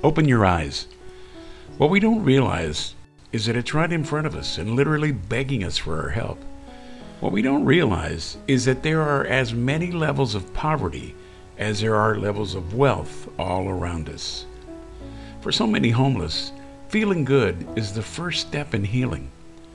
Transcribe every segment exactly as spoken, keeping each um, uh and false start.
Open your eyes. What we don't realize is that it's right in front of us and literally begging us for our help. What we don't realize is that there are as many levels of poverty as there are levels of wealth all around us. For so many homeless, feeling good is the first step in healing.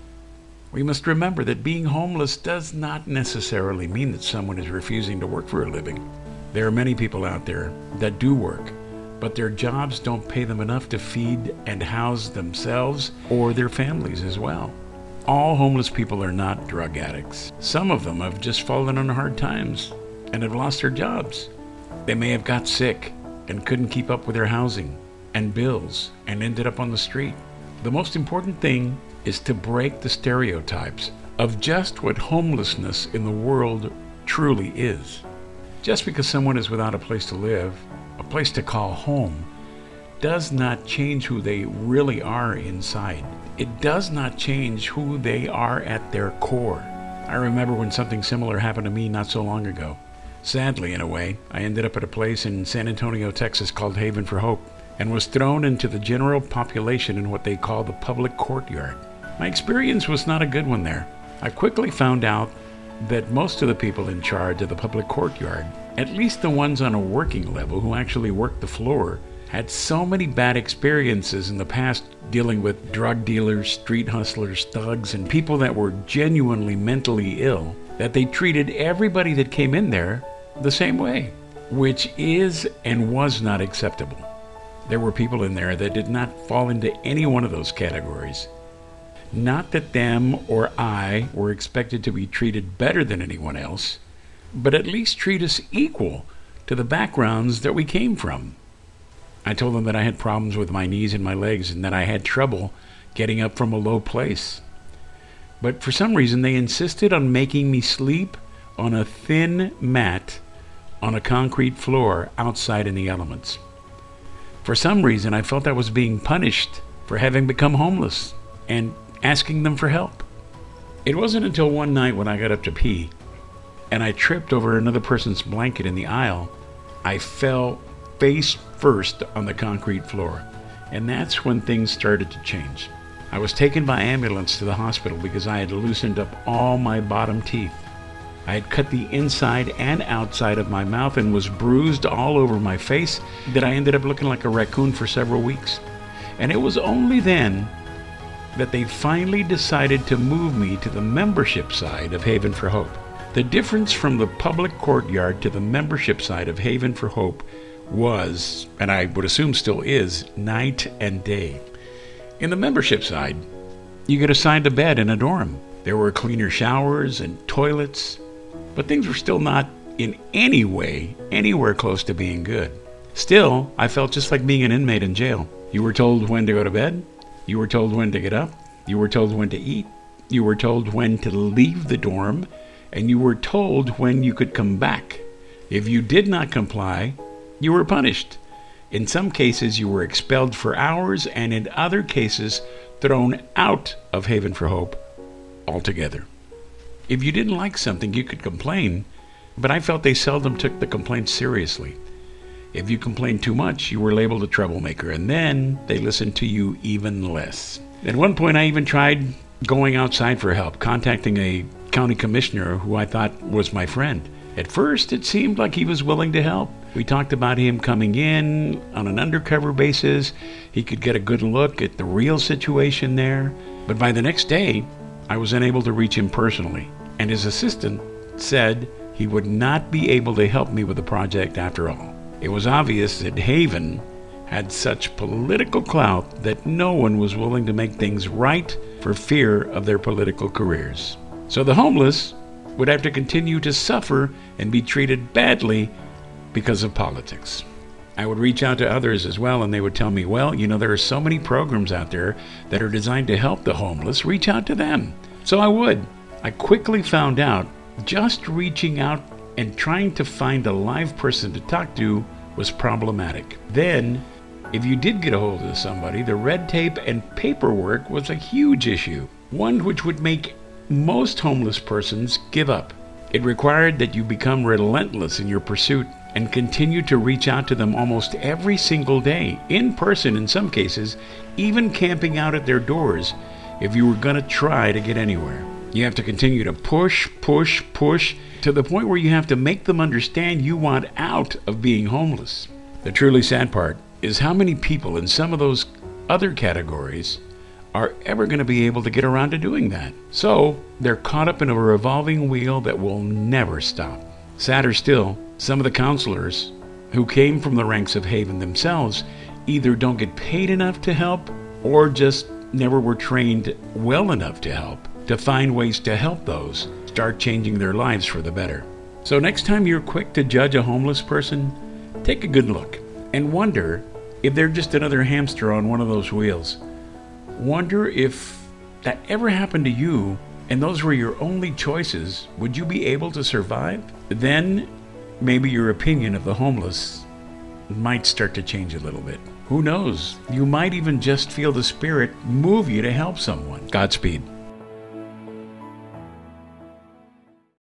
We must remember that being homeless does not necessarily mean that someone is refusing to work for a living. There are many people out there that do work, but their jobs don't pay them enough to feed and house themselves or their families as well. All homeless people are not drug addicts. Some of them have just fallen on hard times and have lost their jobs. They may have got sick and couldn't keep up with their housing and bills and ended up on the street. The most important thing is to break the stereotypes of just what homelessness in the world truly is. Just because someone is without a place to live, a place to call home, does not change who they really are inside. It does not change who they are at their core. I remember when something similar happened to me not so long ago. Sadly, in a way, I ended up at a place in San Antonio, Texas called Haven for Hope, and was thrown into the general population in what they call the public courtyard. My experience was not a good one there. I quickly found out that most of the people in charge of the public courtyard, at least the ones on a working level who actually worked the floor, had so many bad experiences in the past dealing with drug dealers, street hustlers, thugs, and people that were genuinely mentally ill, that they treated everybody that came in there the same way, which is and was not acceptable. There were people in there that did not fall into any one of those categories. Not that them or I were expected to be treated better than anyone else, but at least treat us equal to the backgrounds that we came from. I told them that I had problems with my knees and my legs and that I had trouble getting up from a low place. But for some reason, they insisted on making me sleep on a thin mat on a concrete floor outside in the elements. For some reason, I felt I was being punished for having become homeless and asking them for help. It wasn't until one night when I got up to pee and I tripped over another person's blanket in the aisle, I fell face first on the concrete floor. And that's when things started to change. I was taken by ambulance to the hospital because I had loosened up all my bottom teeth. I had cut the inside and outside of my mouth and was bruised all over my face that I ended up looking like a raccoon for several weeks. And it was only then that they finally decided to move me to the membership side of Haven for Hope. The difference from the public courtyard to the membership side of Haven for Hope was, and I would assume still is, night and day. In the membership side, you get assigned a bed in a dorm. There were cleaner showers and toilets, but things were still not in any way anywhere close to being good. Still, I felt just like being an inmate in jail. You were told when to go to bed. You were told when to get up. You were told when to eat. You were told when to leave the dorm. And you were told when you could come back. If you did not comply, you were punished. In some cases, you were expelled for hours, and in other cases, thrown out of Haven for Hope altogether. If you didn't like something, you could complain, but I felt they seldom took the complaints seriously. If you complained too much, you were labeled a troublemaker, and then they listened to you even less. At one point, I even tried going outside for help, contacting a county commissioner who I thought was my friend. At first, it seemed like he was willing to help. We talked about him coming in on an undercover basis. He could get a good look at the real situation there. But by the next day, I was unable to reach him personally, and his assistant said he would not be able to help me with the project after all. It was obvious that Haven had such political clout that no one was willing to make things right for fear of their political careers. So the homeless would have to continue to suffer and be treated badly because of politics. I would reach out to others as well, and they would tell me, well, you know, there are so many programs out there that are designed to help the homeless. Reach out to them. So I would. I quickly found out just reaching out and trying to find a live person to talk to was problematic. Then, if you did get a hold of somebody, the red tape and paperwork was a huge issue, one which would make most homeless persons give up. It required that you become relentless in your pursuit and continue to reach out to them almost every single day, in person in some cases, even camping out at their doors if you were going to try to get anywhere. You have to continue to push, push, push, to the point where you have to make them understand you want out of being homeless. The truly sad part is how many people in some of those other categories are ever going to be able to get around to doing that. So they're caught up in a revolving wheel that will never stop. Sadder still, some of the counselors who came from the ranks of Haven themselves either don't get paid enough to help or just never were trained well enough to help, to find ways to help those start changing their lives for the better. So next time you're quick to judge a homeless person, take a good look and wonder if they're just another hamster on one of those wheels. Wonder if that ever happened to you and those were your only choices, would you be able to survive? Then maybe your opinion of the homeless might start to change a little bit. Who knows? You might even just feel the Spirit move you to help someone. Godspeed.